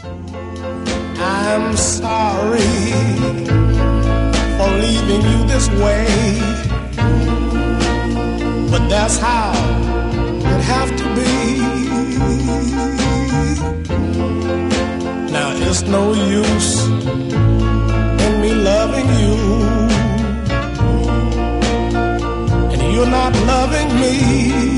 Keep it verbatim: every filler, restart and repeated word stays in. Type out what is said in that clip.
I'm sorry for leaving you this way, but that's how it have to be. Now it's no use in me loving you, and you're not loving me.